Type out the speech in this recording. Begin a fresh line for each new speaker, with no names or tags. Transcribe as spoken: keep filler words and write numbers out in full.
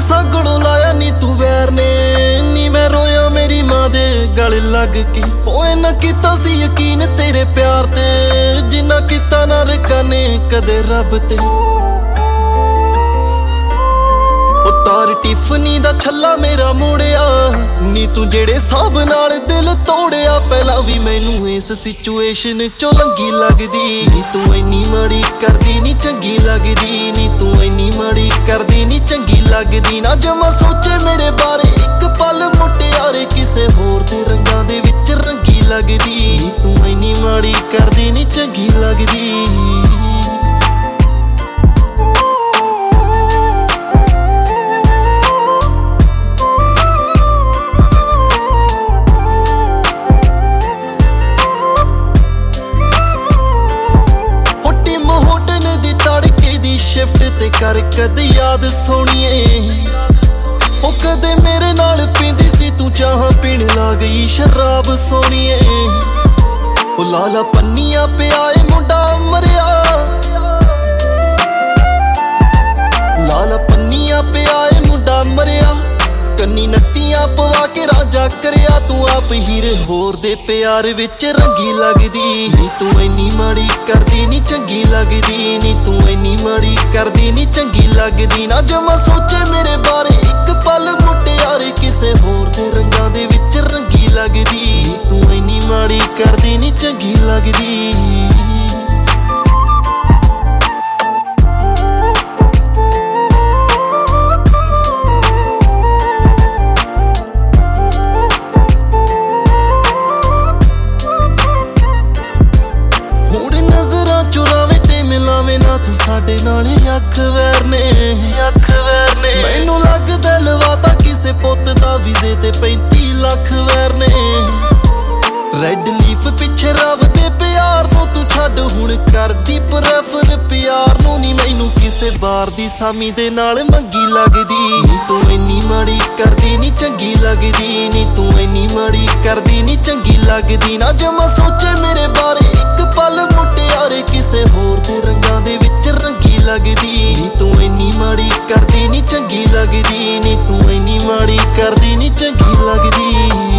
ਸਾਗਣੋਂ ਲਾਇਆ ਨੀ ਤੂੰ ਵੈਰ ਨੇ, ਨੀ ਮੈਂ ਰੋਇਆ ਮੇਰੀ ਮਾਂ ਦੇ ਗਲ ਲੱਗ ਕੇ। ਓਏ ਨਾ ਕੀਤਾ ਸੀ ਯਕੀਨ ਤੇਰੇ ਪਿਆਰ ਤੇ, ਜਿੰਨਾ ਕੀਤਾ ਨਾ ਰਕਾਨੇ ਕਦੇ ਰੱਬ ਤੇ। ਤਾਰ ਟਿਫਨੀ ਦਾ ਛੱਲਾ ਮੇਰਾ ਮੋੜਿਆ ਨੀ ਤੂੰ ਜਿਹੜੇ ਸਾਬ ਨਾਲ ਦਿਲ ਤੋੜਿਆ। ਪਹਿਲਾਂ ਵੀ ਮੈਨੂੰ ਇਸ ਸਿਚੁਏਸ਼ਨ ਚੋਂ ਲੰਗੀ ਲੱਗਦੀ, ਨੀ ਤੂੰ ਇੰਨੀ ਮਾੜੀ ਕਰਦੀ ਨੀ ਚੰਗੀ ਲੱਗਦੀ, ਨੀ ਤੂੰ ਇੰਨੀ ਮਾੜੀ ਕਰਦੀ ਨੀ ਚੰਗੀ ਲੱਗਦੀ। ਨਾ ਜਮਾ ਸੋਚੇ ਮੇਰੇ ਬਾਰੇ ਇੱਕ ਪਲ ਮੁਟਿਆਰੇ ਕਿਸੇ ਹੋਰ ਦੇ ਰੰਗਾਂ ਦੇ ਵਿੱਚ ਰੰਗੀ ਲੱਗਦੀ, ਨੀ ਤੂੰ ਇੰਨੀ ਮਾੜੀ ਕਰਦੀ ਨੀ ਚੰਗੀ ਲੱਗਦੀ। ਸ਼ਿਫਟ ਤੇ ਕਰ ਕਦੇ ਯਾਦ ਸੋਹਣੀਏ, ਉਹ ਕਦੇ ਮੇਰੇ ਨਾਲ ਪੀਂਦੀ ਸੀ ਤੂੰ ਚਾਹਾਂ ਪੀਣ ਲਾ ਗਈ ਸ਼ਰਾਬ ਸੋਹਣੀਏ। ਉਹ ਲਾਲਾ ਪੰਨੀਆਂ ਪਿਆ ਏ ਮੁੰਡਾ ਮਰਿਆ, ਲਾਲਾ ਪੰਨੀਆਂ ਪਿਆ ਏ ਮੁੰਡਾ ਮਰਿਆ। ਕੰਨੀ ਨੱਤੀਆਂ ਪਵਾ ਕੇ ਰਾਂਝਾ ਕਰਿਆ, ਤੂੰ ਆਪ ਹੀਰੇ ਹੋਰ ਦੇ ਪਿਆਰ ਵਿੱਚ ਰੰਗੀ ਲੱਗਦੀ, ਨੀ ਤੂੰ ਇੰਨੀ ਮਾੜੀ ਕਰਦੀ ਨੀ ਚੰਗੀ ਲੱਗਦੀ, ਨੀ ਤੂੰ ਇੰਨੀ ਮਾੜੀ ਕਰਦੀ ਨੀ ਚੰਗੀ ਲੱਗਦੀ। ਨਾ ਜਮਾ ਸੋਚੇ ਮੇਰੇ ਬਾਰੇ ਇੱਕ ਪਲ ਮੁਟਿਆਰੇ ਕਿਸੇ ਹੋਰ ਦੇ ਰੰਗਾਂ ਦੇ ਵਿੱਚ ਰੰਗੀ ਲੱਗਦੀ, ਨੀ ਤੂੰ ਇੰਨੀ ਮਾੜੀ ਕਰਦੀ ਨੀ ਚੰਗੀ ਲੱਗਦੀ। ਚੁਰਾਵੇ ਤੇ ਮਿਲਾਵੇ ਨਾ ਤੂੰ ਸਾਡੇ ਨਾਲ ਅੱਖ ਵੈਰ ਨੇ, ਅੱਖ ਵੈਰ ਨੇ। ਮੈਨੂੰ ਲੱਗਦਾ ਲਵਾਤਾ ਕਿਸੇ ਪੁੱਤ ਦਾ ਵੀਜ਼ੇ ਤੇ ਪੈਂਤੀ ਲੱਖ ਵੈਰ ਨੇ। ਰੈਡ ਲੀਫ ਪਿੱਛੇ ਰੱਬ ਦੇ ਪਿਆਰ ਨੂੰ ਤੂੰ ਛੱਡ ਹੁਣ ਕਰਦੀ ਪ੍ਰੈਫਰ ਪਿਆਰ ਨੂੰ। ਨੀ ਮੈਨੂੰ ਕਿਸੇ ਬਾਰ ਦੀ ਸਾਮੀ ਦੇ ਨਾਲ ਮੰਗੀ ਲੱਗਦੀ, ਨੀ ਤੂੰ ਇੰਨੀ ਮਾੜੀ ਕਰਦੀ ਨੀ ਚੰਗੀ ਲੱਗਦੀ, ਨੀ ਤੂੰ ਇੰਨੀ ਮਾੜੀ ਕਰਦੀ ਨੀ ਚੰਗੀ ਲੱਗਦੀ। ਨਾ ਜਮਾ ਸੋਚੇ ਮੇਰੇ ਬਾਰੇ ਇੱਕ ਪਲ ਮੁਟਿਆਰੇ ਕਿਸੇ ਹੋਰ ਦੇ ਰੰਗਾਂ ਦੇ ਵਿੱਚ ਰੰਗੀ ਲੱਗਦੀ, ਨੀ ਤੂੰ ਇੰਨੀ ਮਾੜੀ ਕਰਦੀ ਨੀ ਚੰਗੀ ਲੱਗਦੀ, ਨੀ ਤੂੰ ਇੰਨੀ ਮਾੜੀ ਕਰਦੀ ਨੀ ਚੰਗੀ ਲੱਗਦੀ।